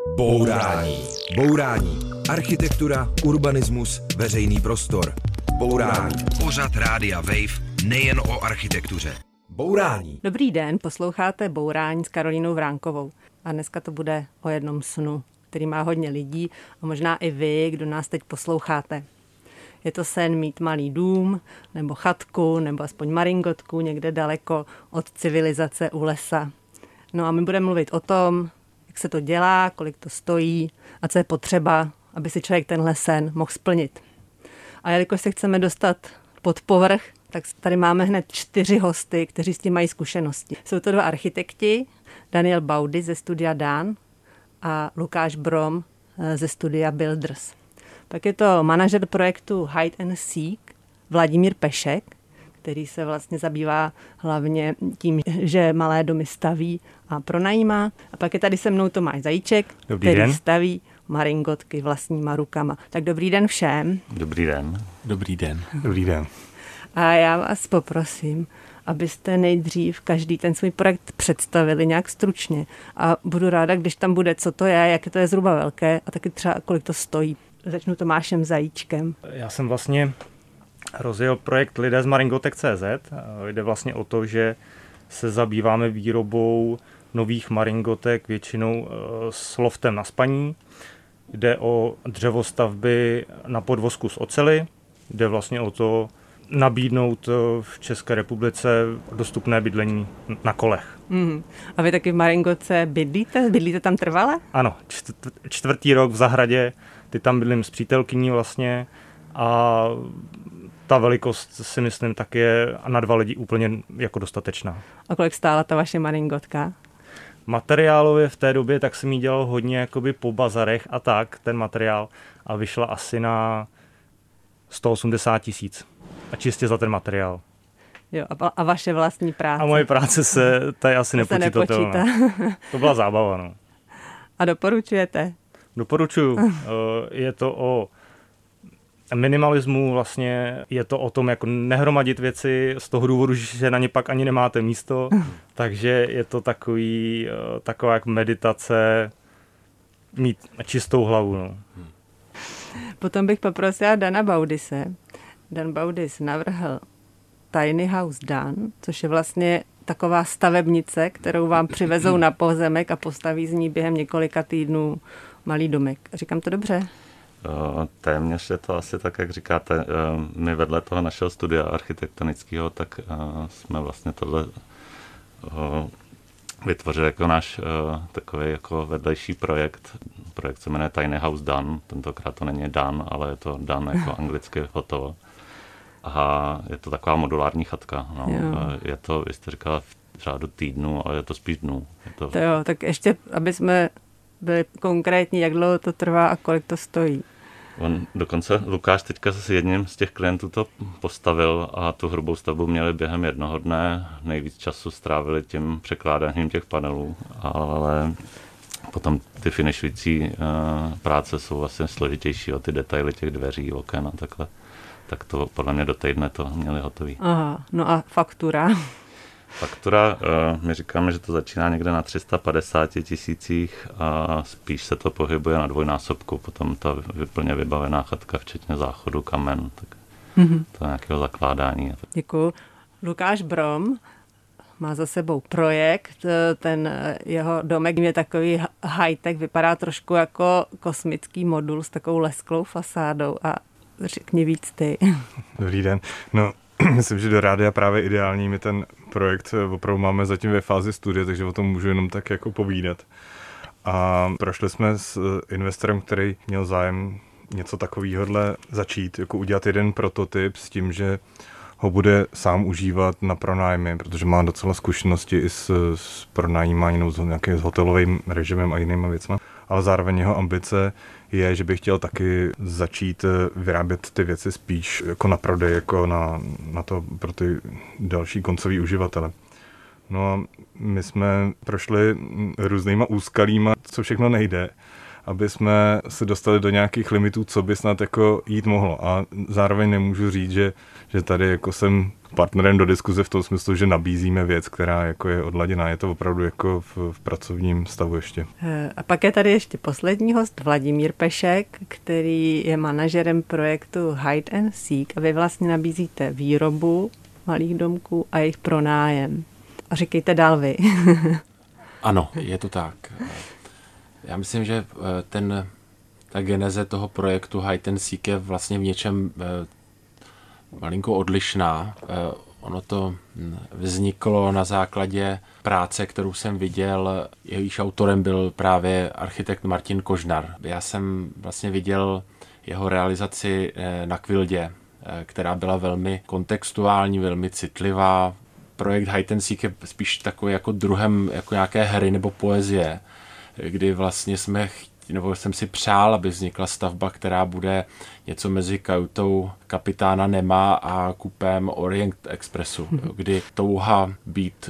Bourání. Bourání. Architektura, urbanismus, veřejný prostor. Bourání. Pořad Rádia Wave nejen o architektuře. Bourání. Dobrý den, posloucháte Bourání s Karolínou Vránkovou. A dneska to bude o jednom snu, který má hodně lidí a možná i vy, kdo nás teď posloucháte. Je to sen mít malý dům, nebo chatku, nebo aspoň maringotku někde daleko od civilizace u lesa. No a my budeme mluvit o tom, jak se to dělá, kolik to stojí a co je potřeba, aby si člověk tenhle sen mohl splnit. A jelikož se chceme dostat pod povrch, tak tady máme hned 4 hosty, kteří s tím mají zkušenosti. Jsou to 2 architekti, Daniel Baudy ze studia Dan a Lukáš Brom ze studia Builders. Pak je to manažer projektu Hide and Seek Vladimír Pešek, který se vlastně zabývá hlavně tím, že malé domy staví a pronajímá. A pak je tady se mnou Tomáš Zajíček, který staví maringotky vlastníma rukama. Tak dobrý den všem. Dobrý den. Dobrý den. Dobrý den. A já vás poprosím, abyste nejdřív každý ten svůj projekt představili nějak stručně. A budu ráda, když tam bude, co to je, jak to je zhruba velké a taky třeba kolik to stojí. Začnu Tomášem Zajíčkem. Já jsem vlastně rozjel projekt Lidé z Maringotek.cz. Jde vlastně o to, že se zabýváme výrobou nových maringotek, většinou s loftem na spaní. Jde o dřevostavby na podvozku z oceli. Jde vlastně o to nabídnout v České republice dostupné bydlení na kolech. A vy taky v Maringotce bydlíte? Bydlíte tam trvale? Ano, 4. rok v zahradě. Ty tam bydlím s přítelkyní vlastně a ta velikost si myslím tak je na 2 lidi úplně jako dostatečná. A kolik stála ta vaše maringotka? Materiálově v té době tak jsem jí dělal hodně jakoby po bazarech a tak, ten materiál, a vyšla asi na 180 000. A čistě za ten materiál. Jo, a vaše vlastní práce? A moje práce se tady asi nepočítá. To byla zábava, no. A doporučujete? Doporučuju. Je to o minimalismu, vlastně je to o tom, jako nehromadit věci z toho důvodu, že na ně pak ani nemáte místo, takže je to taková jak meditace, mít čistou hlavu. No. Potom bych poprosila Dana Baudise. Dan Baudis navrhl Tiny House Dan, což je vlastně taková stavebnice, kterou vám přivezou na pozemek a postaví z ní během několika týdnů malý domek. Říkám to dobře? Téměř je to asi tak, jak říkáte. My vedle toho našeho studia architektonického, tak jsme vlastně tohle vytvořili jako náš takový jako vedlejší projekt. Projekt se jmenuje Tiny House Dan. Tentokrát to není Dan, ale je to Dan jako anglicky hotovo. A je to taková modulární chatka. No. Je to, vy jste říkala, v řádu týdnu, ale je to spíš dnů. To jo, tak ještě, aby jsme byli konkrétní, jak dlouho to trvá a kolik to stojí. Dokonce Lukáš teďka s jedním z těch klientů to postavil a tu hrubou stavbu měli během jednoho dne. Nejvíc času strávili tím překládáním těch panelů, ale potom ty finišující práce jsou vlastně složitější o ty detaily těch dveří, oken a takhle. Tak to podle mě do týdne to měli hotový. Aha, no a faktura? Faktura, my říkáme, že to začíná někde na 350 000 a spíš se to pohybuje na dvojnásobku, potom ta plně vybavená chatka, včetně záchodu, kamen, tak to nějakého zakládání. Děkuju. Lukáš Brom má za sebou projekt, ten jeho domek je takový high-tech, vypadá trošku jako kosmický modul s takovou lesklou fasádou a řekni víc ty. Dobrý den. No, myslím, že do rádia právě ideální. My ten projekt opravdu máme zatím ve fázi studie, takže o tom můžu jenom tak jako povídat. A prošli jsme s investorem, který měl zájem něco takovýhodle začít, jako udělat jeden prototyp s tím, že ho bude sám užívat na pronájmy, protože má docela zkušenosti i s pronajímáním nějakým hotelovým režimem a jinýma věcmi. Ale zároveň jeho ambice je, že bych chtěl taky začít vyrábět ty věci spíš jako na prodej, jako na to pro ty další koncový uživatele. No a my jsme prošli různýma úskalíma, co všechno nejde, aby jsme se dostali do nějakých limitů, co by snad jako jít mohlo. A zároveň nemůžu říct, že tady jako jsem partnerem do diskuze v tom smyslu, že nabízíme věc, která jako je odladěná. Je to opravdu jako v pracovním stavu ještě. A pak je tady ještě poslední host, Vladimír Pešek, který je manažerem projektu Hide and Seek a vy vlastně nabízíte výrobu malých domků a jejich pronájem. A říkejte dál vy. Ano, je to tak. Já myslím, že ta geneze toho projektu Hide and Seek je vlastně v něčem malinko odlišná. Ono to vzniklo na základě práce, kterou jsem viděl. Jejíž autorem byl právě architekt Martin Kožnar. Já jsem vlastně viděl jeho realizaci na Kvildě, která byla velmi kontextuální, velmi citlivá. Projekt Hide and Seek je spíš takový jako druhem jako nějaké hry nebo poezie, kdy vlastně jsem si přál, aby vznikla stavba, která bude něco mezi kajutou kapitána Nema a kupém Orient Expressu, kdy touha být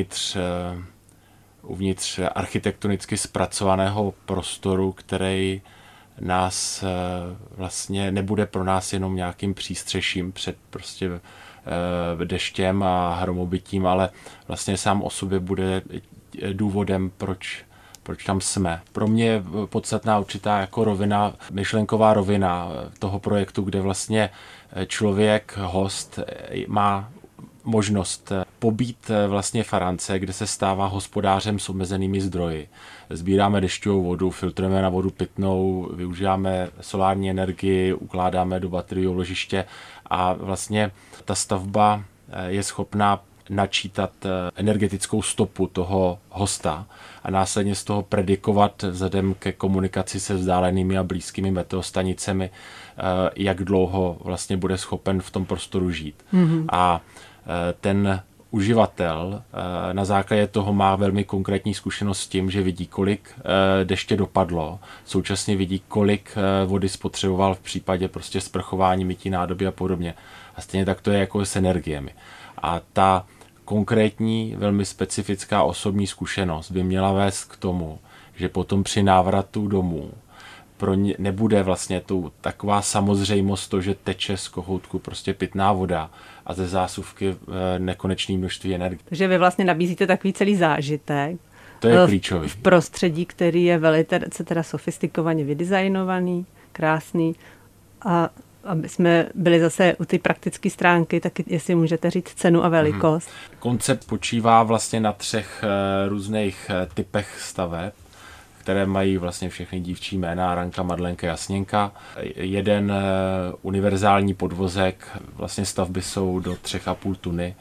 uvnitř architektonicky zpracovaného prostoru, který nás vlastně nebude pro nás jenom nějakým přístřeším před prostě deštěm a hromobytím, ale vlastně sám o sobě bude důvodem, proč tam jsme. Pro mě je podstatná určitá jako rovina, myšlenková rovina toho projektu, kde vlastně člověk, host, má možnost pobít vlastně farance, kde se stává hospodářem s omezenými zdroji. Sbíráme dešťovou vodu, filtrujeme na vodu pitnou, využíváme solární energii, ukládáme do baterií úložiště a vlastně ta stavba je schopná načítat energetickou stopu toho hosta a následně z toho predikovat vzhledem ke komunikaci se vzdálenými a blízkými meteostanicemi, jak dlouho vlastně bude schopen v tom prostoru žít. Mm-hmm. A ten uživatel na základě toho má velmi konkrétní zkušenost s tím, že vidí, kolik deště dopadlo, současně vidí, kolik vody spotřeboval v případě prostě sprchování, mytí nádoby a podobně. A stejně tak to je jako s energiemi. A ta konkrétní, velmi specifická osobní zkušenost by měla vést k tomu, že potom při návratu domů pro ně nebude vlastně taková samozřejmost to, že teče z kohoutku prostě pitná voda a ze zásuvky nekonečné množství energie. Takže vy vlastně nabízíte takový celý zážitek. To je klíčový. V prostředí, který je velice teda sofistikovaně vydesignovaný, krásný a aby jsme byli zase u ty praktické stránky, tak jestli můžete říct cenu a velikost. Koncept počívá vlastně na 3 různých typech staveb, které mají vlastně všechny dívčí jména, Ranka, Madlenka, Jasněnka. Jeden univerzální podvozek, vlastně stavby jsou do 3,5 tuny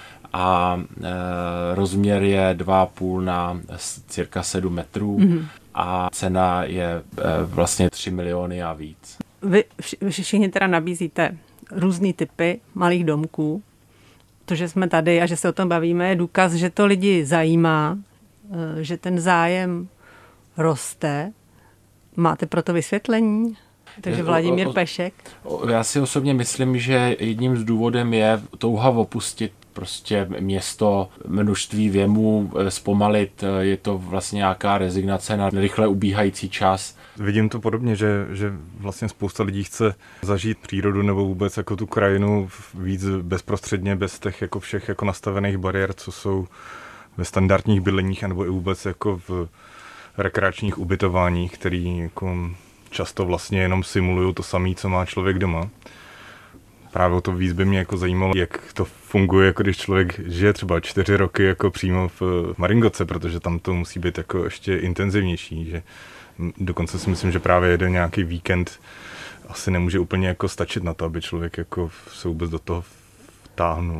a rozměr je 2,5 na cirka 7 metrů a cena je vlastně 3 miliony a víc. Vy všichni teda nabízíte různý typy malých domků. To, že jsme tady a že se o tom bavíme, je důkaz, že to lidi zajímá, že ten zájem roste. Máte pro to vysvětlení? Takže Vladimír Pešek. Já si osobně myslím, že jedním z důvodem je touha opustit prostě město, množství věmů, zpomalit, je to vlastně nějaká rezignace na rychle ubíhající čas. Vidím to podobně, že vlastně spousta lidí chce zažít přírodu nebo vůbec jako tu krajinu víc bezprostředně, bez těch jako všech jako nastavených bariér, co jsou ve standardních bydleních, anebo i vůbec jako v rekreačních ubytováních, který jako často vlastně jenom simulují to samé, co má člověk doma. Právě o to víc by mě jako zajímalo, jak to funguje, jako když člověk žije třeba 4 roky jako přímo v Maringotce, protože tam to musí být jako ještě intenzivnější, že dokonce si myslím, že právě jeden nějaký víkend asi nemůže úplně jako stačit na to, aby člověk jako se vůbec do toho vtáhnul.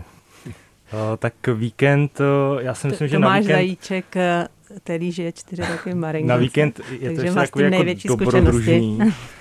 Tak víkend, já si myslím, že Tomáš na víkend... Zajíček, který žije 4 roky v Maringotce. Na víkend je to ještě takový jako dobrodružný,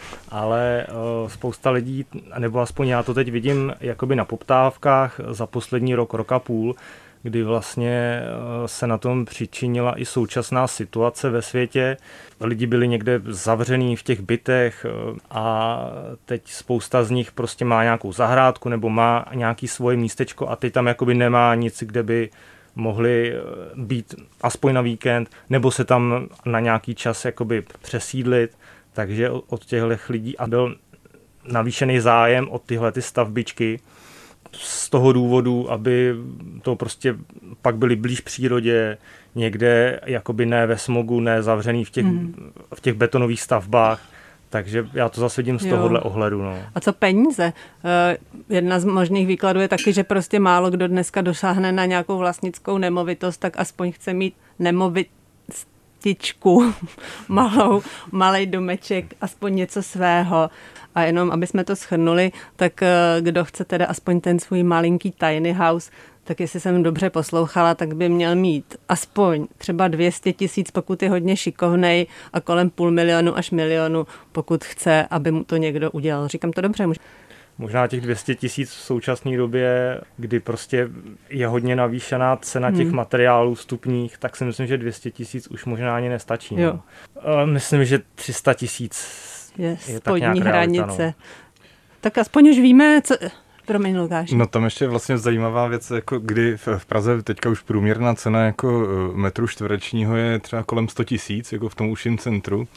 ale spousta lidí, nebo aspoň já to teď vidím jakoby na poptávkách za poslední rok a půl, kdy vlastně se na tom přičinila i současná situace ve světě. Lidi byli někde zavřený v těch bytech a teď spousta z nich prostě má nějakou zahrádku nebo má nějaký svoje místečko a teď tam jakoby nemá nic, kde by mohli být aspoň na víkend, nebo se tam na nějaký čas jakoby přesídlit. Takže od těchto lidí a byl navýšený zájem od tyhle ty stavbičky. z toho důvodu, aby to prostě pak byli blíž přírodě, někde jakoby ne ve smogu, ne zavřený v těch betonových stavbách. Takže já to zase vidím z tohohle ohledu. No. A co peníze? Jedna z možných výkladů je taky, že prostě málo kdo dneska dosáhne na nějakou vlastnickou nemovitost, tak aspoň chce mít nemovitičku, malej domeček, aspoň něco svého. A jenom, aby jsme to shrnuli, tak kdo chce teda aspoň ten svůj malinký tiny house, tak jestli jsem dobře poslouchala, tak by měl mít aspoň třeba 200 000, pokud je hodně šikovnej, a kolem 500 000 až 1 000 000, pokud chce, aby mu to někdo udělal. Říkám to dobře? Možná těch 200 000 v současné době, kdy prostě je hodně navýšená cena těch materiálů vstupních, tak si myslím, že 200 000 už možná ani nestačí. No. Myslím, že 300 000 je tak nějak hranice. Realita, no. Tak aspoň už víme, co... Promiň, Lukáš. No tam ještě vlastně zajímavá věc, jako kdy v Praze teďka už průměrná cena jako metru čtverečního je třeba kolem 100 000, jako v tom užším centru,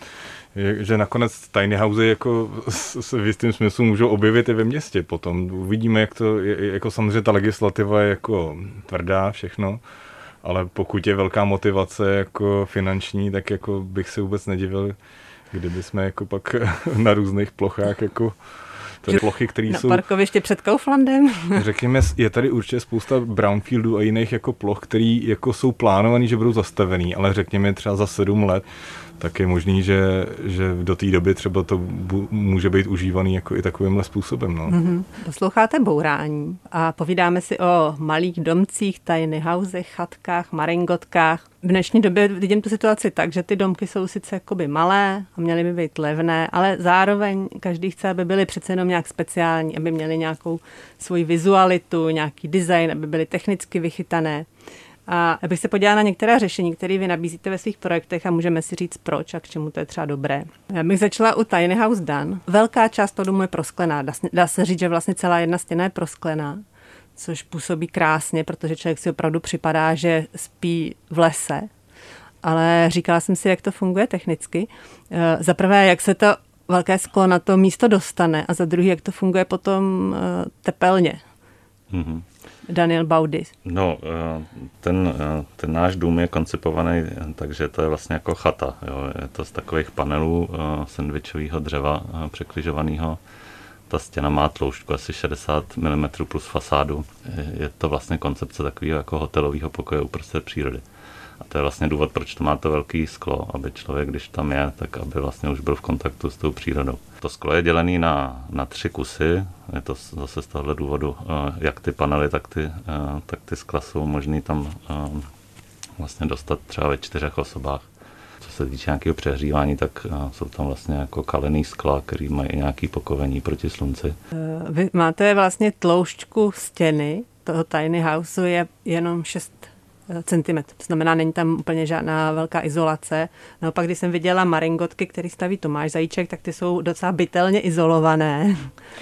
že nakonec tiny housey jako se v jistým smyslu můžou objevit i ve městě potom. Uvidíme, jak to je, jako samozřejmě ta legislativa je jako tvrdá všechno, ale pokud je velká motivace jako finanční, tak jako bych se vůbec nedivil, kdyby jsme jako pak na různých plochách jako plochy, které jsou... Na parkoviště před Kauflandem. Řekněme, je tady určitě spousta brownfieldů a jiných jako ploch, které jako jsou plánovaný, že budou zastavený, ale řekněme třeba za 7 let, tak je možný, že do té doby třeba to může být užívaný jako i takovýmhle způsobem. No. Posloucháte Bourání a povídáme si o malých domcích, tiny housech, chatkách, maringotkách. V dnešní době vidím tu situaci tak, že ty domky jsou sice jakoby malé a měly by být levné, ale zároveň každý chce, aby byly přece jenom nějak speciální, aby měly nějakou svoji vizualitu, nějaký design, aby byly technicky vychytané. A abych se podívala na některá řešení, které vy nabízíte ve svých projektech a můžeme si říct proč a k čemu to je třeba dobré. Já bych začala u Tiny House Dan. Velká část toho domu je prosklená. Dá se říct, že vlastně celá jedna stěna je prosklená, což působí krásně, protože člověk si opravdu připadá, že spí v lese. Ale říkala jsem si, jak to funguje technicky. Za prvé, jak se to velké sklo na to místo dostane a za druhé, jak to funguje potom tepelně. Mm-hmm. Daniel Baudis. No, ten náš dům je koncipovaný, takže to je vlastně jako chata. Jo. Je to z takových panelů sandwichového dřeva překližovaného. Ta stěna má tloušťku asi 60 mm plus fasádu. Je to vlastně koncepce takového jako hotelového pokoje uprostřed přírody. A to je vlastně důvod, proč to má to velký sklo, aby člověk, když tam je, tak aby vlastně už byl v kontaktu s tou přírodou. To sklo je dělené na 3 kusy, je to zase z tohohle důvodu, jak ty panely, tak ty skla jsou možný tam vlastně dostat třeba ve 4 osobách. Co se týče nějakého přehřívání, tak jsou tam vlastně jako kalený skla, který mají nějaké pokovení proti slunci. Vy máte vlastně tloušťku stěny, toho tiny houseu je jenom 6 centimetrů. To znamená, není tam úplně žádná velká izolace. Naopak, když jsem viděla maringotky, který staví Tomáš Zajíček, tak ty jsou docela bytelně izolované.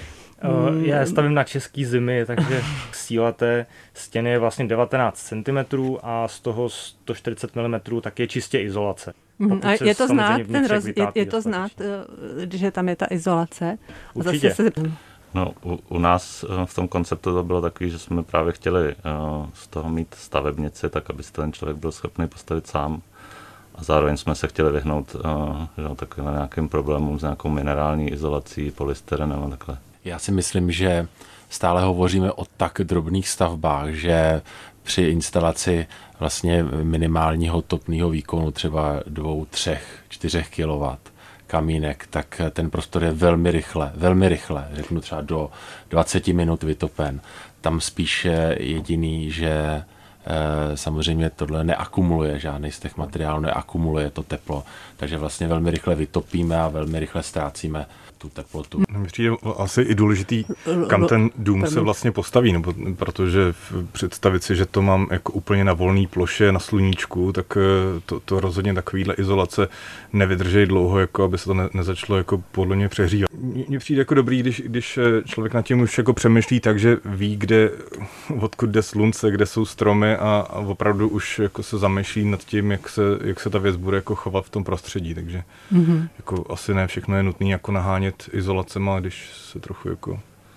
Já stavím na český zimy, takže síla té stěny je vlastně 19 cm a z toho 140 mm tak je čistě izolace. A je to znát, je to znát, že tam je ta izolace? Určitě. No, u nás v tom konceptu to bylo takový, že jsme právě chtěli z toho mít stavebnici, tak aby si ten člověk byl schopný postavit sám. A zároveň jsme se chtěli vyhnout takovým nějakým problémům s nějakou minerální izolací, polystyrenem a takhle. Já si myslím, že stále hovoříme o tak drobných stavbách, že při instalaci vlastně minimálního topného výkonu třeba 2, 3, 4 kW kamínek, tak ten prostor je velmi rychle, řeknu třeba do 20 minut vytopen. Tam spíš jediný, že samozřejmě tohle neakumuluje, žádný z těch materiálů neakumuluje to teplo, takže vlastně velmi rychle vytopíme a velmi rychle ztrácíme tu teplotu. Přijde asi i důležitý, kam ten dům se vlastně postaví, protože představit si, že to mám jako úplně na volné ploše, na sluníčku, tak to rozhodně takovýhle izolace nevydrží dlouho, jako aby se to nezačalo jako podle mě přehřívat. Mně přijde jako dobrý, když člověk nad tím už jako přemýšlí tak, že ví, odkud jde slunce, kde jsou stromy a opravdu už jako se zamýšlí nad tím, jak se ta věc bude jako chovat v tom prostředí, takže jako asi ne všechno je nutné jako nahánět izolacema, když se trochu jako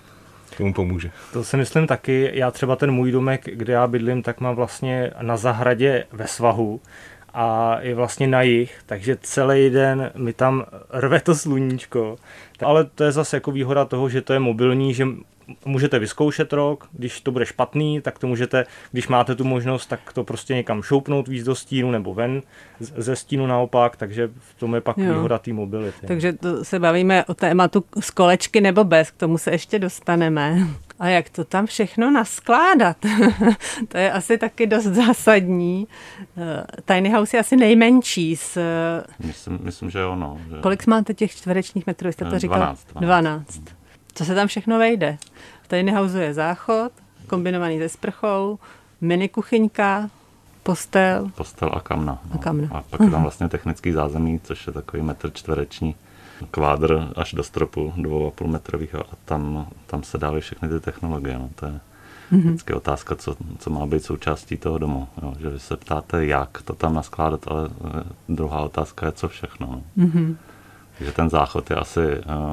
tomu pomůže. To si myslím taky. Já třeba ten můj domek, kde já bydlím, tak mám vlastně na zahradě ve svahu a je vlastně na jih, takže celý den mi tam rve to sluníčko. Ale to je zase jako výhoda toho, že to je mobilní, že můžete vyzkoušet rok, když to bude špatný, tak to můžete, když máte tu možnost, tak to prostě někam šoupnout víc do stínu nebo ven ze stínu naopak, takže v tom je pak výhoda té mobility. Takže to se bavíme o tématu z kolečky nebo bez, k tomu se ještě dostaneme. A jak to tam všechno naskládat? To je asi taky dost zásadní. Tiny house je asi nejmenší. Myslím, že jo. No, že... Kolik máte těch čtverečních metrů? Jste to říkal? 12. Co se tam všechno vejde? V tiny house je záchod, kombinovaný se sprchou, mini kuchyňka, postel a kamna. No. A pak je tam vlastně technický zázemí, což je takový metr čtvereční. Kvádr až do stropu 2,5 metrových a tam se dávají všechny ty technologie. No. To je vždycky otázka, co má být součástí toho domu. Jo. Že vy se ptáte, jak to tam naskládat, ale druhá otázka je, co všechno. No. Takže ten záchod je asi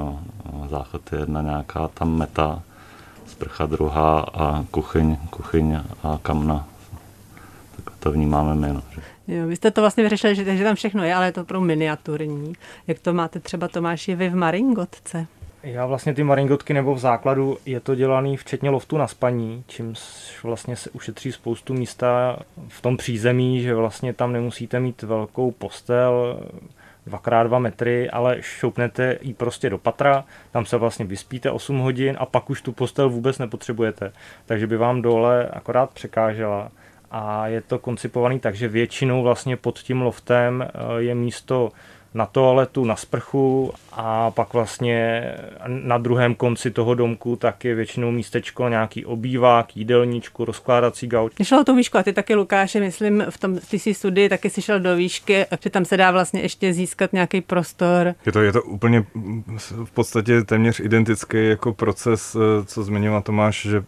jedna nějaká tam meta, sprcha druhá a kuchyň a kamna. Tak to vnímáme my. No. Jo, vy jste to vlastně vyřešili, že tam všechno je, ale je to pro miniaturní. Jak to máte třeba, Tomáši, vy v Maringotce? Já vlastně ty maringotky nebo v základu je to dělaný včetně loftu na spaní, čímž vlastně se ušetří spoustu místa v tom přízemí, že vlastně tam nemusíte mít velkou postel 2x2 metry, ale šoupnete ji prostě do patra, tam se vlastně vyspíte 8 hodin a pak už tu postel vůbec nepotřebujete, takže by vám dole akorát překážela. A je to koncipovaný tak, že většinou vlastně pod tím loftem je místo na toaletu, na sprchu a pak vlastně na druhém konci toho domku tak je většinou místečko, nějaký obývák, jídelníčku, rozkládací gauč. Šlo o tu výšku a ty taky, Lukáši, myslím, v té studii taky si šel do výšky, že tam se dá vlastně ještě získat nějaký prostor. Je to úplně v podstatě téměř identický jako proces, co zmiňoval Tomáš, že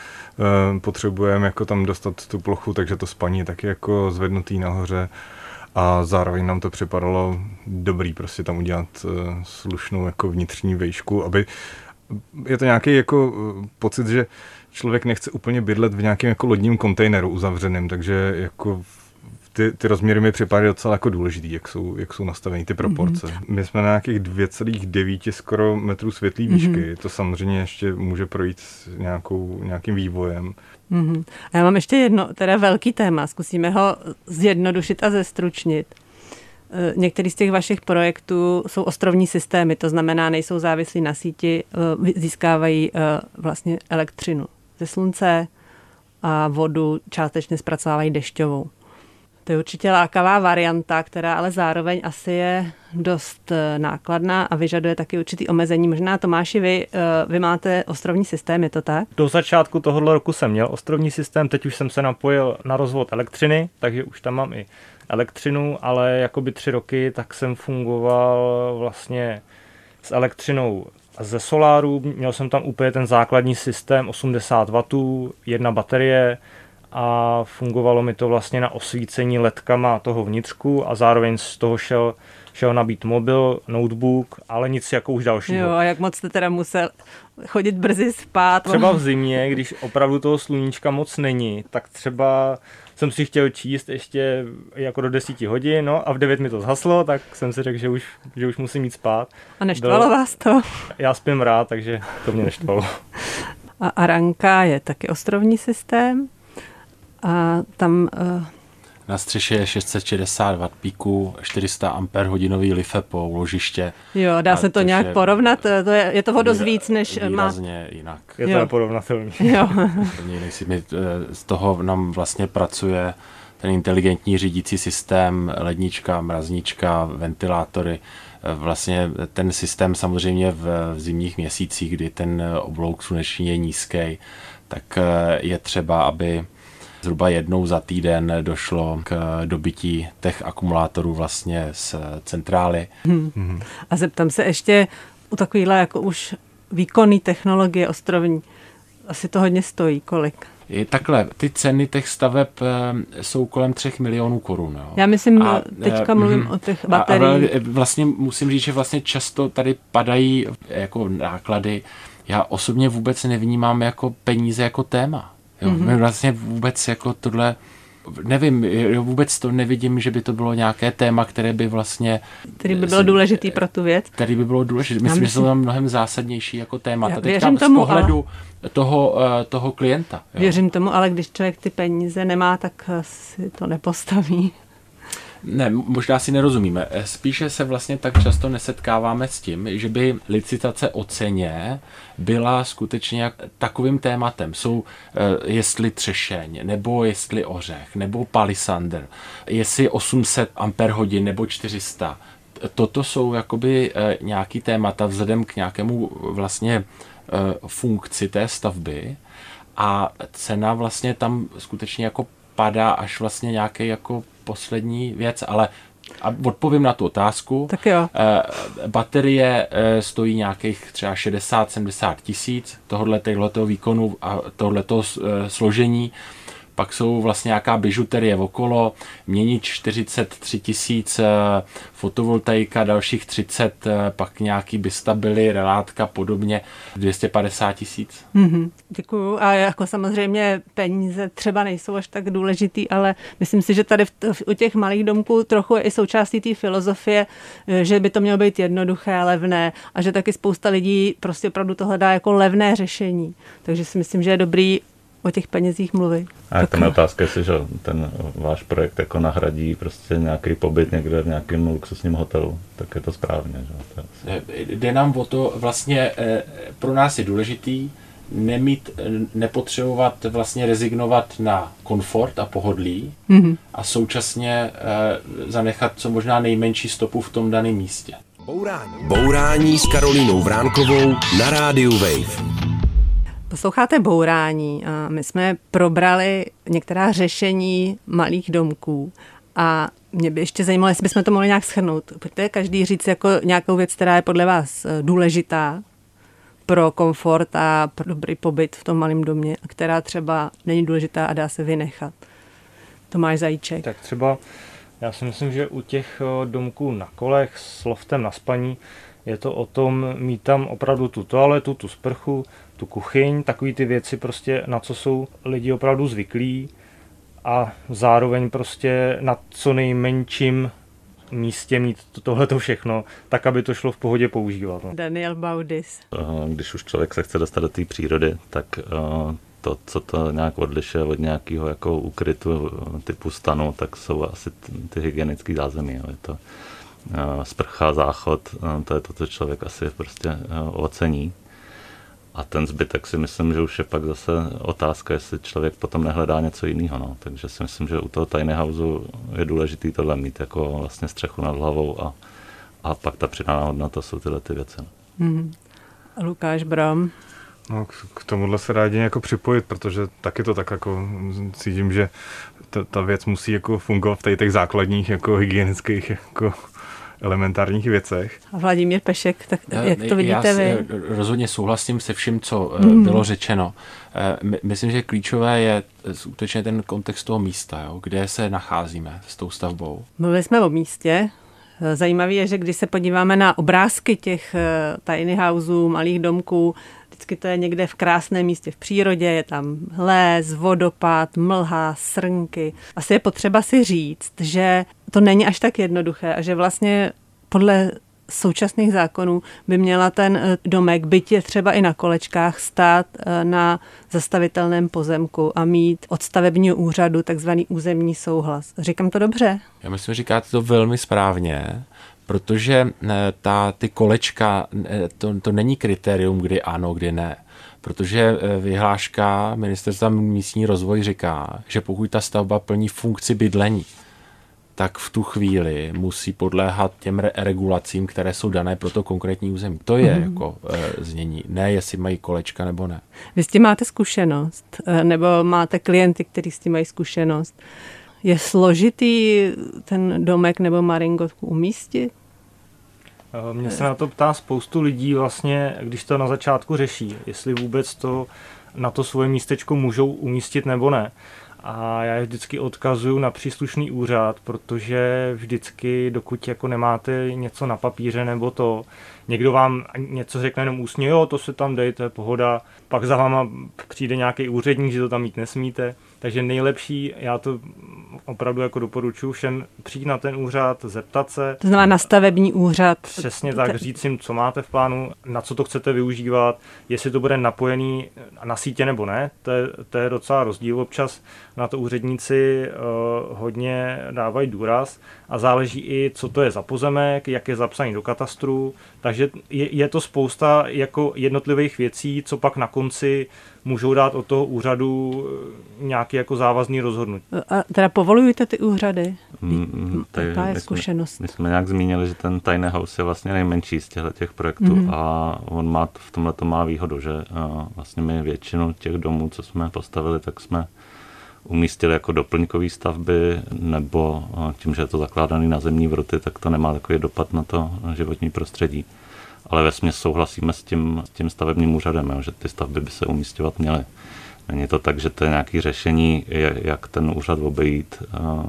potřebujeme jako tam dostat tu plochu, takže to spaní je taky jako zvednutý nahoře. A zároveň nám to připadalo dobrý prostě tam udělat slušnou jako vnitřní výšku, aby je to nějaký jako pocit, že člověk nechce úplně bydlet v nějakém jako lodním kontejneru uzavřeném, takže jako ty rozměry mi připadají docela jako důležitý, jak jsou nastaveny ty proporce. My jsme na nějakých 2,9 skoro metrů světlý výšky, to samozřejmě ještě může projít nějakým vývojem. A já mám ještě jedno, teda velký téma, zkusíme ho zjednodušit a zestručnit. Některý z těch vašich projektů jsou ostrovní systémy, to znamená, nejsou závislí na síti, získávají vlastně elektřinu ze slunce a vodu částečně zpracovávají dešťovou. To je určitě lákavá varianta, která ale zároveň asi je dost nákladná a vyžaduje taky určitý omezení. Možná, Tomáši, vy máte ostrovní systém, je to tak? Do začátku tohoto roku jsem měl ostrovní systém, teď už jsem se napojil na rozvod elektřiny, takže už tam mám i elektřinu, ale jakoby 3 roky tak jsem fungoval vlastně s elektřinou ze soláru. Měl jsem tam úplně ten základní systém 80 W, 1 baterie, a fungovalo mi to vlastně na osvícení ledkama toho vnitřku a zároveň z toho šel nabít mobil, notebook, ale nic jako už dalšího. Jo, a jak moc jste teda musel chodit brzy spát? Třeba v zimě, když opravdu toho sluníčka moc není, tak třeba jsem si chtěl číst ještě jako do 10 hodin, no a v 9 mi to zhaslo, tak jsem si řekl, že už musím jít spát. A neštvalo vás to? Já spím rád, takže to mě neštvalo. A Aranka je taky ostrovní systém? A tam... Na střeše je 660 W píku, 400 Ah LiFePO, úložiště. Jo, dá se to nějak porovnat? Je toho dost víc, než má... Výrazně jinak. Je to neporovnatelný. Jo. Z toho nám vlastně pracuje ten inteligentní řídící systém, lednička, mraznička, ventilátory. Vlastně ten systém samozřejmě v zimních měsících, kdy ten oblouk sluneční je nízký, tak je třeba, aby zhruba jednou za týden došlo k dobytí těch akumulátorů vlastně z centrály. A zeptám se ještě u takovýhle jako už výkonný technologie ostrovní. Asi to hodně stojí, kolik? Takhle, ty ceny těch staveb jsou kolem 3 milionů korun. Jo. Já myslím, teďka mluvím o těch bateriích. Vlastně musím říct, že vlastně často tady padají jako náklady. Já osobně vůbec nevnímám jako peníze jako téma. Jo. Vlastně vůbec jako tohle, nevím, vůbec to nevidím, že by to bylo nějaké téma, které by vlastně... Který by bylo důležitý pro tu věc. Který by bylo důležité. Myslím, že jsou tam mnohem zásadnější jako témata. Teďka z tomu, pohledu toho klienta. Jo. Věřím tomu, ale když člověk ty peníze nemá, tak si to nepostaví. Ne, možná si nerozumíme. Spíše se vlastně tak často nesetkáváme s tím, že by licitace o ceně byla skutečně takovým tématem. Jsou jestli třešeň, nebo jestli ořech, nebo palisander, jestli 800 amperhodin nebo 400. Toto jsou jakoby nějaký témata vzhledem k nějakému vlastně funkci té stavby a cena vlastně tam skutečně jako padá až vlastně nějaký jako poslední věc, ale odpovím na tu otázku. Tak jo. Baterie stojí nějakých třeba 60-70 tisíc tohoto výkonu a tohoto složení. Pak jsou vlastně nějaká bižuterie okolo, měnit 43 tisíc, fotovoltaika, dalších 30, pak nějaký bistabily, relátka, podobně, 250 tisíc. Děkuju. A jako samozřejmě peníze třeba nejsou až tak důležitý, ale myslím si, že tady u těch malých domků trochu je i součástí té filozofie, že by to mělo být jednoduché, levné a že taky spousta lidí prostě opravdu to hledá jako levné řešení. Takže si myslím, že je dobrý o těch penězích mluvit. A jako otázka, jestli že ten váš projekt jako nahradí prostě nějaký pobyt někde v nějakém luxusním hotelu, tak je to správně. Že? Jde nám o to, vlastně pro nás je důležitý nepotřebovat vlastně rezignovat na komfort a pohodlí a současně zanechat co možná nejmenší stopu v tom daném místě. Bourání s Karolínou Vránkovou na rádiu Wave. Posloucháte Bourání a my jsme probrali některá řešení malých domků a mě by ještě zajímalo, jestli bychom to mohli nějak shrnout. Pojďte každý říct jako nějakou věc, která je podle vás důležitá pro komfort a pro dobrý pobyt v tom malém domě a která třeba není důležitá a dá se vynechat. Tomáš Zajíček. Tak třeba já si myslím, že u těch domků na kolech s loftem na spaní je to o tom mít tam opravdu tu toaletu, tu sprchu, tu kuchyň, takový ty věci prostě, na co jsou lidi opravdu zvyklí a zároveň prostě na co nejmenším místě mít tohleto všechno, tak, aby to šlo v pohodě používat. No. Daniel Baudis. Když už člověk se chce dostat do té přírody, tak to, co to nějak odlišuje od nějakého jako ukrytu typu stanu, tak jsou asi ty hygienické zázemí. Jo. Je to sprcha, záchod, to je to, co člověk asi prostě ocení. A ten zbytek si myslím, že už je pak zase otázka, jestli člověk potom nehledá něco jiného. No. Takže si myslím, že u toho tiny houseu je důležitý tohle mít jako vlastně střechu nad hlavou a pak ta přidaná hodnota jsou tyhle ty věci. Lukáš Bram. No, k tomuhle se rádi jako připojit, protože taky to tak jako cítím, že ta věc musí jako fungovat v těch základních jako hygienických jako elementárních věcech. A Vladimír Pešek, tak jak to vidíte vy? Rozhodně souhlasím se vším, co bylo řečeno. Myslím, že klíčové je skutečně ten kontext toho místa, jo, kde se nacházíme s tou stavbou. Mluvili jsme o místě. Zajímavé je, že když se podíváme na obrázky těch tiny houseů, malých domků, vždycky to je někde v krásném místě v přírodě, je tam les, vodopád, mlha, srnky. Asi je potřeba si říct, že to není až tak jednoduché a že vlastně podle současných zákonů by měla ten domek, byť je třeba i na kolečkách, stát na zastavitelném pozemku a mít od stavebního úřadu takzvaný územní souhlas. Říkám to dobře? Já myslím, že říkáte to velmi správně, protože ty kolečka, to není kritérium, kdy ano, kdy ne. Protože vyhláška Ministerstva místní rozvoj říká, že pokud ta stavba plní funkci bydlení, tak v tu chvíli musí podléhat těm regulacím, které jsou dané pro to konkrétní území. To je jako znění. Ne, jestli mají kolečka nebo ne. Vy s tím máte zkušenost, nebo máte klienty, kteří s tím mají zkušenost. Je složitý ten domek nebo maringotku umístit? Mě se na to ptá spoustu lidí vlastně, když to na začátku řeší, jestli vůbec to na to svoje místečko můžou umístit nebo ne. A já je vždycky odkazuju na příslušný úřad, protože vždycky, dokud jako nemáte něco na papíře nebo to, někdo vám něco řekne jenom ústně, jo, to se tam dej, to je pohoda, pak za váma přijde nějaký úředník, že to tam mít nesmíte. Takže nejlepší, já to opravdu jako doporučuji všem, přijít na ten úřad, zeptat se. To znamená na stavební úřad. Přesně tak, říct jim, co máte v plánu, na co to chcete využívat, jestli to bude napojený na sítě nebo ne. To je docela rozdíl. Občas na to úředníci hodně dávají důraz a záleží i, co to je za pozemek, jak je zapsaný do katastru. Takže je to spousta jako jednotlivých věcí, co pak na konci můžou dát od toho úřadu nějaký jako závazný rozhodnutí. A teda povolujete ty úřady? Jaká je zkušenost? My jsme nějak zmínili, že ten Tiny House je vlastně nejmenší z těch projektů a on má v tomhle to má výhodu, že vlastně my většinu těch domů, co jsme postavili, tak jsme umístili jako doplňkové stavby, nebo tím, že je to zakládaný na zemní vruty, tak to nemá takový dopad na to životní prostředí. Ale vesměs souhlasíme s tím stavebním úřadem, že ty stavby by se umístěvat měly. Není to tak, že to je nějaké řešení, jak ten úřad obejít.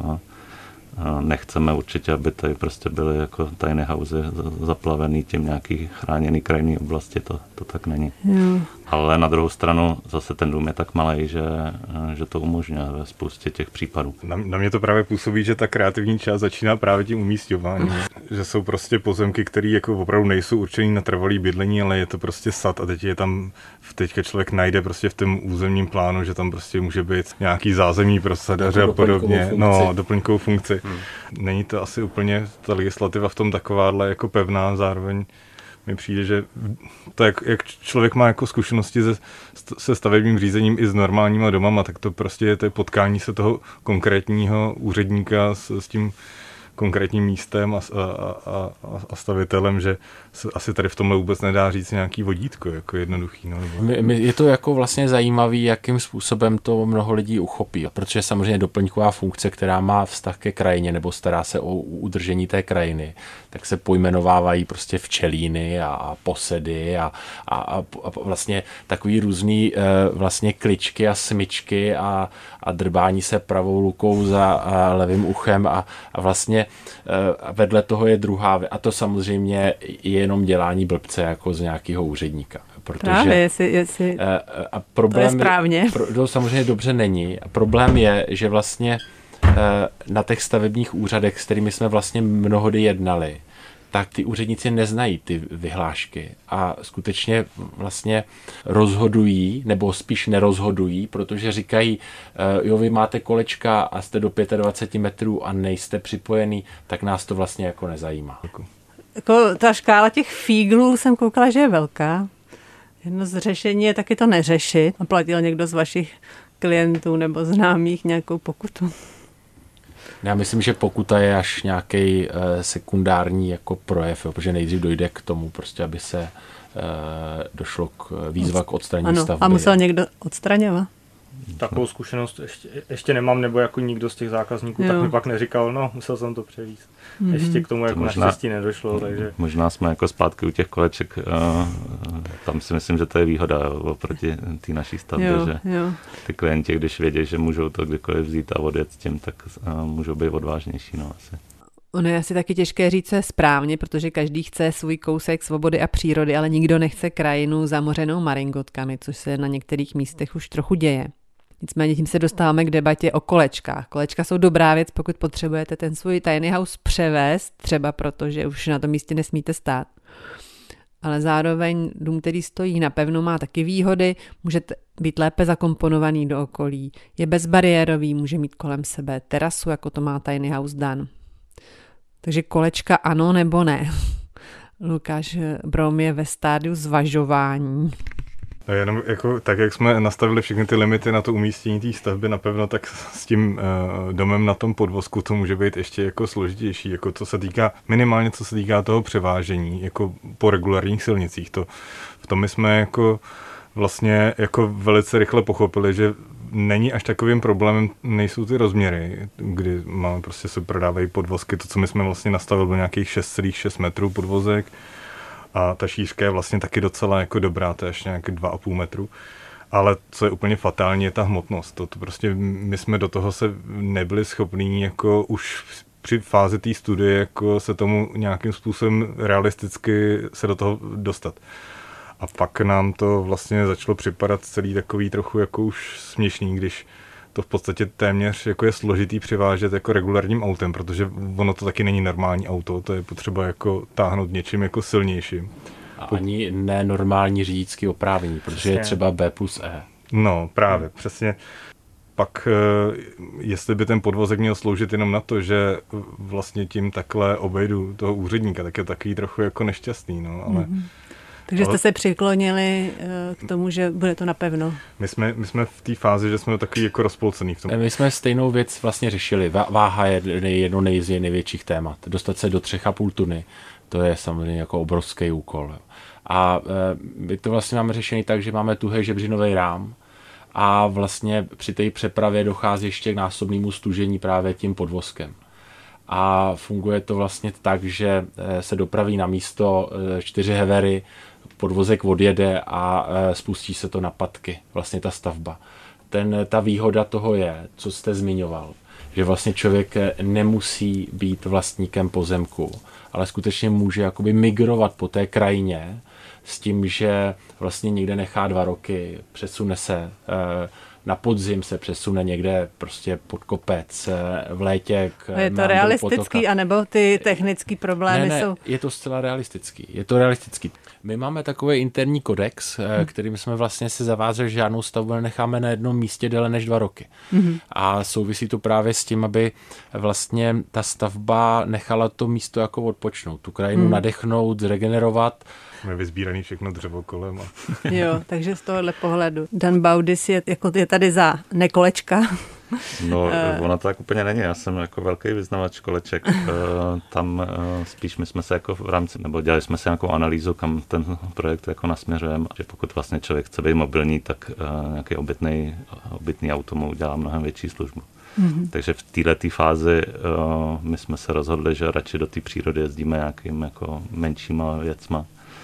Nechceme určitě, aby tady prostě byly jako tiny housey zaplavený tím nějaký chráněný krajinný oblasti, to tak není. Ale na druhou stranu zase ten dům je tak malý, že to umožňuje ve spoustě těch případů. Na mě to právě působí, že ta kreativní část začíná právě tím umísťováním. Že jsou prostě pozemky, které jako opravdu nejsou určený na trvalý bydlení, ale je to prostě sad a teďka člověk najde prostě v tom územním plánu, že tam prostě může být nějaký zázemí pro sadaře a podobně. Doplňkovou funkci. Není to asi úplně ta legislativa v tom takováhle jako pevná, zároveň mi přijde, že to, jak člověk má jako zkušenosti se stavebním řízením i s normálníma domama, tak to prostě je to potkání se toho konkrétního úředníka s tím konkrétním místem a stavitelem, že se asi tady v tomhle vůbec nedá říct nějaký vodítko, jako jednoduchý. No, je to jako vlastně zajímavý, jakým způsobem to mnoho lidí uchopí, protože samozřejmě doplňková funkce, která má vztah ke krajině nebo stará se o udržení té krajiny, tak se pojmenovávají prostě včelíny a posedy a vlastně takový různý vlastně kličky a smyčky a drbání se pravou rukou za levým uchem a vlastně vedle toho je druhá věc. A to samozřejmě je jenom dělání blbce jako z nějakého úředníka. Protože, právě, jestli a problém, to je správně. To samozřejmě dobře není. A problém je, že vlastně na těch stavebních úřadech, s kterými jsme vlastně mnohdy jednali, tak ty úředníci neznají ty vyhlášky a skutečně vlastně rozhodují, nebo spíš nerozhodují, protože říkají, jo, vy máte kolečka a jste do 25 metrů a nejste připojený, tak nás to vlastně jako nezajímá. Jako ta škála těch fíglů jsem koukala, že je velká. Jedno z řešení je taky to neřešit. A platil někdo z vašich klientů nebo známých nějakou pokutu? Já myslím, že pokuta je až nějaký sekundární jako projev, jo, protože nejdřív dojde k tomu, prostě, aby se došlo k výzva k odstranění stavby. A musel někdo odstraňovat? Takovou zkušenost ještě nemám, nebo jako nikdo z těch zákazníků tak mi pak neříkal, musel jsem to převízt. Ještě k tomu jako naštěstí nedošlo. Takže... Možná jsme jako zpátky u těch koleček, tam si myslím, že to je výhoda oproti té naší stavbě, že ty klienti, když vědí, že můžou to kdykoliv vzít a odjet s tím, tak můžou být odvážnější. Asi. Ono je asi taky těžké říct se správně, protože každý chce svůj kousek svobody a přírody, ale nikdo nechce krajinu zamořenou maringotkami, což se na některých místech už trochu děje. Nicméně tím se dostáváme k debatě o kolečkách. Kolečka jsou dobrá věc, pokud potřebujete ten svůj tiny house převést, třeba proto, že už na tom místě nesmíte stát. Ale zároveň dům, který stojí napevno, má taky výhody, můžete být lépe zakomponovaný do okolí, je bezbariérový, může mít kolem sebe terasu, jako to má tiny house Dan. Takže kolečka ano nebo ne? Lukáš Brom je ve stádiu zvažování. No jenom jako, tak, jak jsme nastavili všechny ty limity na to umístění té stavby napevno, tak s tím domem na tom podvozku to může být ještě jako složitější, jako minimálně co se týká toho převážení, jako po regulárních silnicích. V tom my jsme jako vlastně jako velice rychle pochopili, že není až takovým problémem, nejsou ty rozměry, kdy máme prostě se prodávají podvozky, to, co my jsme vlastně nastavili, bylo nějakých 6,6 metrů podvozek, a ta šířka je vlastně taky docela jako dobrá, to je až nějak 2,5 metru. Ale co je úplně fatální, je ta hmotnost. To prostě my jsme do toho se nebyli schopní jako už při fázi té studie jako se tomu nějakým způsobem realisticky se do toho dostat. A pak nám to vlastně začalo připadat celý takový trochu jako už směšný, když to v podstatě téměř jako je složitý přivážet jako regulárním autem, protože ono to taky není normální auto, to je potřeba jako táhnout něčím jako silnějším. A ani nenormální řidičský oprávnění, protože je třeba B+E. No, právě, přesně. Pak, jestli by ten podvozek měl sloužit jenom na to, že vlastně tím takhle obejdu toho úředníka, tak je takový trochu jako nešťastný, no, ale... Takže jste se přiklonili k tomu, že bude to napevno. My jsme v té fázi, že jsme takový jako rozpolcený v tom. My jsme stejnou věc vlastně řešili. Váha je jedno největších témat. Dostat se do 3,5 tuny, to je samozřejmě jako obrovský úkol. A my to vlastně máme řešený tak, že máme tuhý žebřinový rám a vlastně při té přepravě dochází ještě k násobnému stužení právě tím podvozkem. A funguje to vlastně tak, že se dopraví na místo 4 hevery, podvozek odjede a spustí se to na patky, vlastně ta stavba. Ta výhoda toho je, co jste zmiňoval, že vlastně člověk nemusí být vlastníkem pozemku, ale skutečně může jakoby migrovat po té krajině s tím, že vlastně někde nechá 2 roky, přesune se na podzim, se přesune někde prostě pod kopec, v létě k je to realistický, anebo ty technické problémy jsou? Je to zcela realistický. Je to realistický. My máme takový interní kodex, kterým jsme vlastně se zavázali, že žádnou stavbu nenecháme na jednom místě déle než 2 roky. A souvisí to právě s tím, aby vlastně ta stavba nechala to místo jako odpočnout, tu krajinu nadechnout, zregenerovat. Jsme vyzbíraný všechno dřevo kolem. Jo, takže z tohohle pohledu. Dan Baudis je tady za nekolečka. No, ono to tak úplně není. Já jsem jako velký vyznavač koleček. Tam spíš my jsme se jako v rámci, nebo dělali jsme si nějakou analýzu, kam ten projekt jako nasměřujeme. Že pokud vlastně člověk chce být mobilní, tak nějaký obytný auto mu udělá mnohem větší službu. Takže v této fázi my jsme se rozhodli, že radši do té přírody jezdíme nějakým jako menšíma věcma.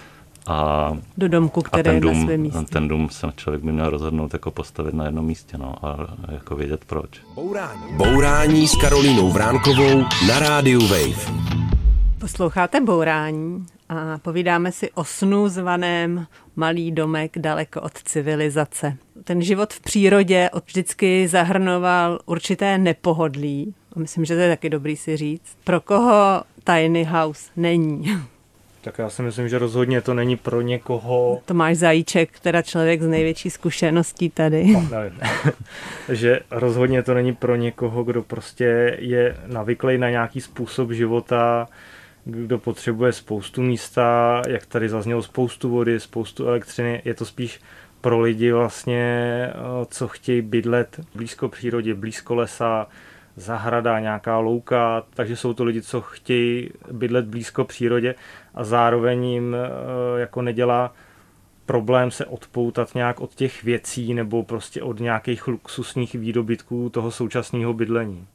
A do domku, který je na svém místě. Ten dům se člověk by měl rozhodnout jako postavit na jednom místě, no, a jako vědět proč. Bourání s Karolínou Vránkovou na rádiu Wave. Posloucháte Bourání a povídáme si o snu zvaném Malý domek daleko od civilizace. Ten život v přírodě vždycky zahrnoval určité nepohodlí. Myslím, že to je taky dobrý si říct. Pro koho tiny house není? Tak já si myslím, že rozhodně to není pro někoho... Tomáš Zajíček, teda člověk z největší zkušeností tady. No, nevím. Že rozhodně to není pro někoho, kdo prostě je navyklý na nějaký způsob života, kdo potřebuje spoustu místa, jak tady zaznělo, spoustu vody, spoustu elektřiny. Je to spíš pro lidi vlastně, co chtějí bydlet blízko přírodě, blízko lesa, zahrada, nějaká louka, takže jsou to lidi, co chtějí bydlet blízko přírodě a zároveň jim jako nedělá problém se odpoutat nějak od těch věcí nebo prostě od nějakých luxusních výdobytků toho současného bydlení.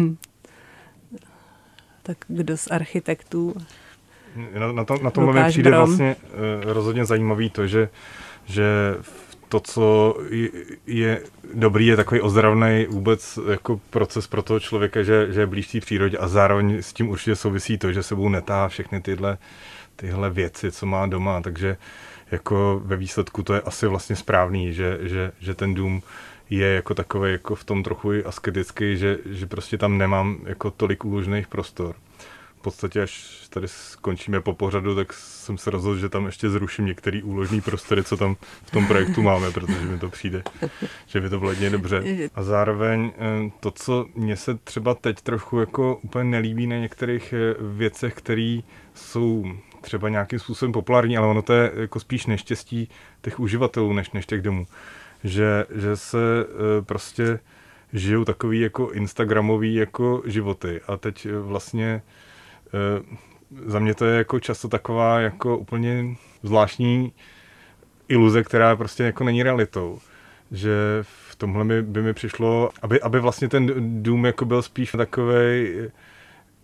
Tak kdo z architektů? Na tomhle mi přijde vlastně rozhodně zajímavý to, že to, co je dobrý, je takový ozdravný vůbec jako proces pro toho člověka, že je blíž té přírodě a zároveň s tím určitě souvisí to, že sebou netá všechny tyhle věci, co má doma, takže jako ve výsledku to je asi vlastně správný, že ten dům je jako takový jako v tom trochu asketický, že prostě tam nemám jako tolik úložných prostor. V podstatě, až tady skončíme po pořadu, tak jsem se rozhodl, že tam ještě zruším některé úložné prostory, co tam v tom projektu máme, protože mi to přijde, že by to bylo hodně dobře. A zároveň to, co mně se třeba teď trochu jako úplně nelíbí na některých věcech, které jsou třeba nějakým způsobem populární, ale ono to je jako spíš neštěstí těch uživatelů, než těch domů. Že se prostě žijou takový jako instagramový jako životy a teď vlastně za mě to je jako často taková jako úplně zvláštní iluze, která prostě jako není realitou. Že v tomhle by mi přišlo, aby vlastně ten dům jako byl spíš takovej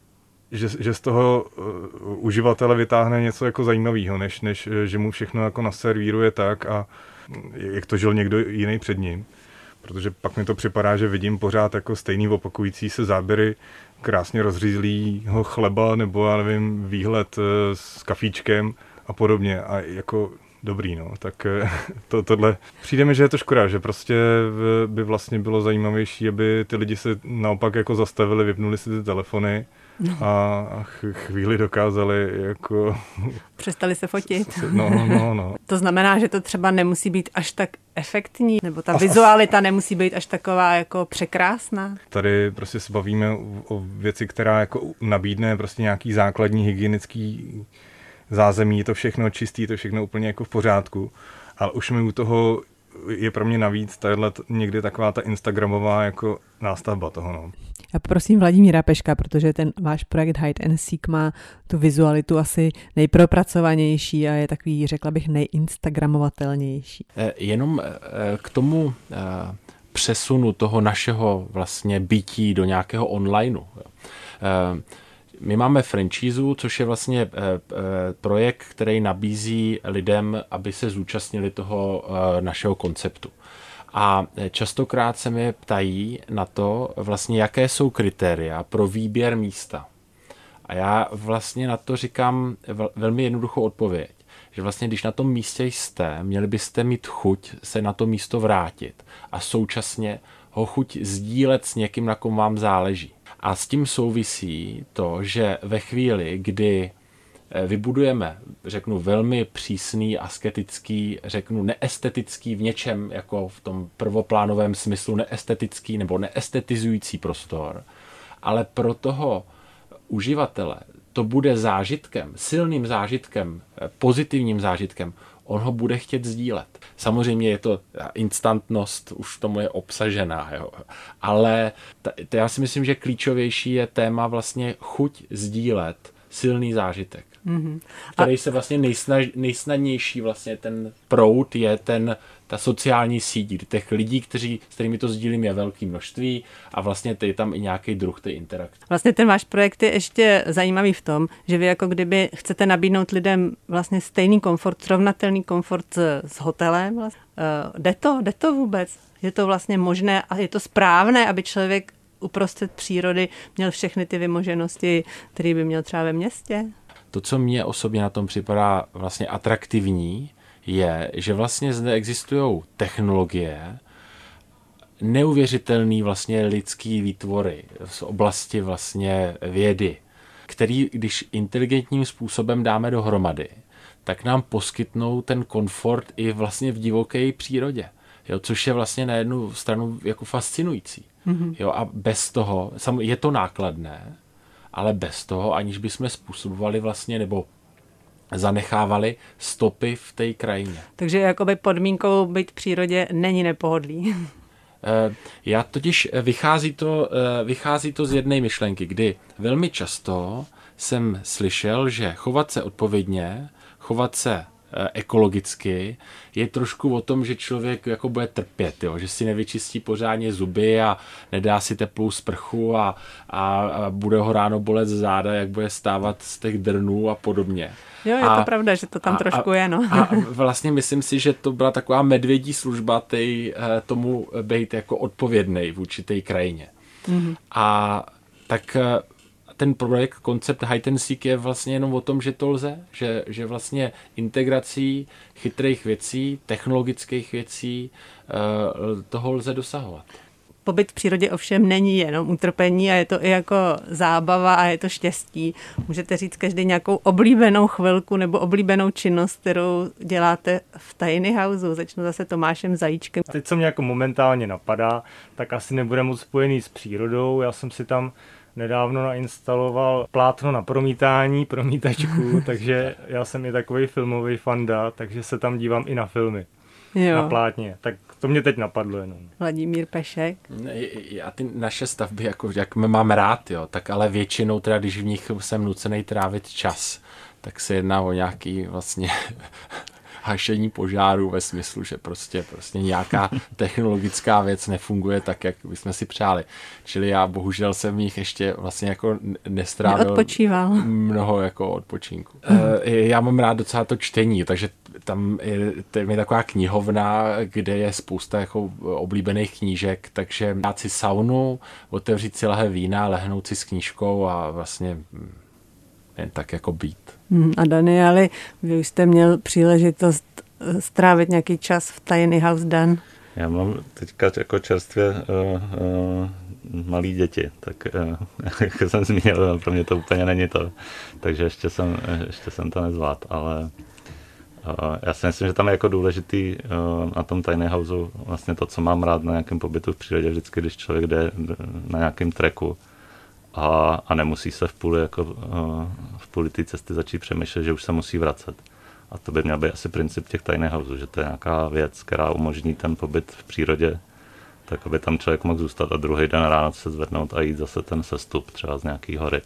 že z toho uživatele vytáhne něco jako zajímavého, než že mu všechno jako naservíruje tak a jak to žil někdo jiný před ním. Protože pak mi to připadá, že vidím pořád jako stejný opakující se záběry krásně rozřízlýho chleba nebo já nevím, výhled s kafíčkem a podobně a jako dobrý, no, tak tohle přijde mi, že je to škoda, že prostě by vlastně bylo zajímavější, aby ty lidi se naopak jako zastavili, vypnuli si ty telefony a chvíli dokázali jako... Přestali se fotit. No. To znamená, že to třeba nemusí být až tak efektní, nebo ta vizualita nemusí být až taková jako překrásná. Tady prostě se bavíme o věci, která jako nabídne prostě nějaký základní hygienický zázemí, je to všechno čistý, to všechno úplně jako v pořádku, ale už mi u toho je pro mě navíc někdy taková ta instagramová jako nástavba toho, no. Já poprosím Vladimíra Peška, protože ten váš projekt Hide and Seek má tu vizualitu asi nejpropracovanější a je takový, řekla bych, nejinstagramovatelnější. Jenom k tomu přesunu toho našeho vlastně bytí do nějakého onlineu. My máme franchízu, což je vlastně projekt, který nabízí lidem, aby se zúčastnili toho našeho konceptu. A častokrát se mě ptají na to, vlastně jaké jsou kritéria pro výběr místa. A já vlastně na to říkám velmi jednoduchou odpověď, že vlastně když na tom místě jste, měli byste mít chuť se na to místo vrátit a současně ho chuť sdílet s někým, na kom vám záleží. A s tím souvisí to, že ve chvíli, kdy vybudujeme, řeknu, velmi přísný, asketický, řeknu, neestetický v něčem, jako v tom prvoplánovém smyslu neestetický nebo neestetizující prostor, ale pro toho uživatele to bude zážitkem, silným zážitkem, pozitivním zážitkem, on ho bude chtět sdílet. Samozřejmě je to instantnost, už v tomu je obsažená, jo. Ale já si myslím, že klíčovější je téma vlastně chuť sdílet silný zážitek. Mm-hmm. Který se vlastně nejsnadnější vlastně ten proud je ta sociální síť, těch lidí, s kterými to sdílím, je velké množství a vlastně je tam i nějaký druh té interakce. Vlastně ten váš projekt je ještě zajímavý v tom, že vy jako kdyby chcete nabídnout lidem vlastně stejný komfort, srovnatelný komfort s hotelem. Vlastně. Jde to vůbec? Je to vlastně možné a je to správné, aby člověk uprostřed přírody měl všechny ty vymoženosti, které by měl třeba ve městě? To, co mně osobně na tom připadá vlastně atraktivní, je, že vlastně zde existují technologie, neuvěřitelný vlastně lidský výtvory z oblasti vlastně vědy, který, když inteligentním způsobem dáme dohromady, tak nám poskytnou ten komfort i vlastně v divoké přírodě, jo, což je vlastně na jednu stranu jako fascinující. Mm-hmm. Jo, a bez toho, je to nákladné, ale bez toho, aniž bychom způsobovali vlastně nebo zanechávali stopy v té krajině. Takže jakoby podmínkou být v přírodě není nepohodlí. Já totiž vychází to z jedné myšlenky, kdy velmi často jsem slyšel, že chovat se odpovědně, chovat se ekologicky je trošku o tom, že člověk jako bude trpět, jo? Že si nevyčistí pořádně zuby a nedá si teplou sprchu a bude ho ráno bolet záda, jak bude stávat z těch drnů a podobně. Jo, je to pravda, že to tam trošku je, no. A vlastně myslím si, že to byla taková medvědí služba tomu být jako odpovědnej vůči té krajině. Mm-hmm. A tak ten projekt, koncept Hide and Seek je vlastně jenom o tom, že to lze, že vlastně integrací chytrých věcí, technologických věcí toho lze dosahovat. Pobyt v přírodě ovšem není jenom utrpení a je to i jako zábava a je to štěstí. Můžete říct každý nějakou oblíbenou chvilku nebo oblíbenou činnost, kterou děláte v Tiny Houseu. Začnu zase Tomášem Zajíčkem. Teď, co mě jako momentálně napadá, tak asi nebude moc spojený s přírodou. Já jsem si tam nedávno nainstaloval plátno na promítačku, takže já jsem i takový filmový fanda, takže se tam dívám i na filmy. Jo. Na plátně. Tak to mě teď napadlo jenom. Vladimír Pešek. Já ty naše stavby, jako, jak my máme rád, jo, tak ale většinou teda, když v nich jsem nucený trávit čas, tak se jedná o nějaký vlastně hašení požáru ve smyslu, že prostě nějaká technologická věc nefunguje tak, jak bychom si přáli. Čili já bohužel jsem v nich ještě vlastně jako nestrávil mnoho jako odpočinku. Já mám rád docela to čtení, takže tam je taková knihovna, kde je spousta jako oblíbených knížek, takže dát si saunu, otevřít si lahve vína, lehnout si s knížkou a vlastně jen tak jako být. A Danieli, vy už jste měl příležitost strávit nějaký čas v Tiny House Dan? Já mám teďka jako čerstvě malý děti, tak jak jsem zmínil, pro mě to úplně není to, takže ještě jsem to nezvládl, ale já si myslím, že tam je jako důležitý na tom Tiny Houseu vlastně to, co mám rád na nějakém pobytu v přírodě, vždycky, když člověk jde na nějakém treku a nemusí se v půli té cesty začít přemýšlet, že už se musí vracet. A to by měl být asi princip těch Tiny Houseů, že to je nějaká věc, která umožní ten pobyt v přírodě, tak aby tam člověk mohl zůstat a druhý den ráno se zvednout a jít zase ten sestup třeba z nějaký hory.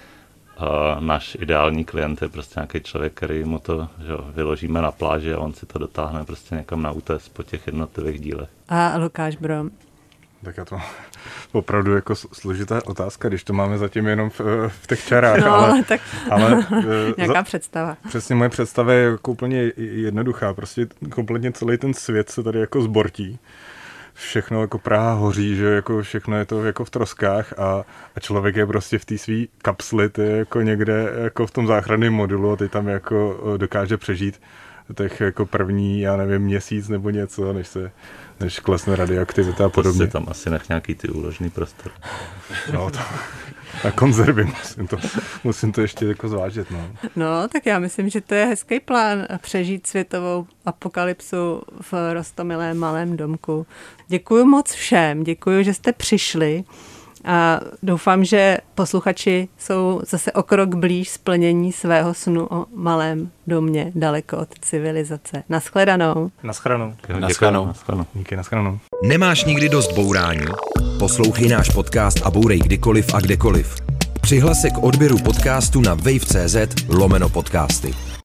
A náš ideální klient je prostě nějaký člověk, který mu to vyložíme na pláži a on si to dotáhne prostě někam na útes po těch jednotlivých dílech. A Lukáš Brom? Tak já to opravdu jako složitá otázka, když to máme zatím jenom v těch čarách. No, ale nějaká představa. Přesně, moje představa je jako úplně jednoduchá. Prostě kompletně celý ten svět se tady jako zbortí. Všechno jako Praha hoří, že jako všechno je to jako v troskách a člověk je prostě v té svý kapsli, ty je jako někde jako v tom záchranném modulu a ty tam jako dokáže přežít těch jako první, já nevím, měsíc nebo něco, než klesne radioaktivita a podobně. Prostě tam asi nech nějaký ty úložný prostor. No to na konzervy musím to ještě jako zvážit. No, tak já myslím, že to je hezký plán přežít světovou apokalypsu v roztomilém malém domku. Děkuju moc všem, děkuju, že jste přišli a doufám, že posluchači jsou zase o krok blíž splnění svého snu o malém domě daleko od civilizace. Naschledanou. Naschledanou. Díky, naschledanou. Nemáš nikdy dost bourání? Poslouchej náš podcast a bourej kdykoliv a kdekoliv. Přihlas se k odběru podcastu na wave.cz/podcasty.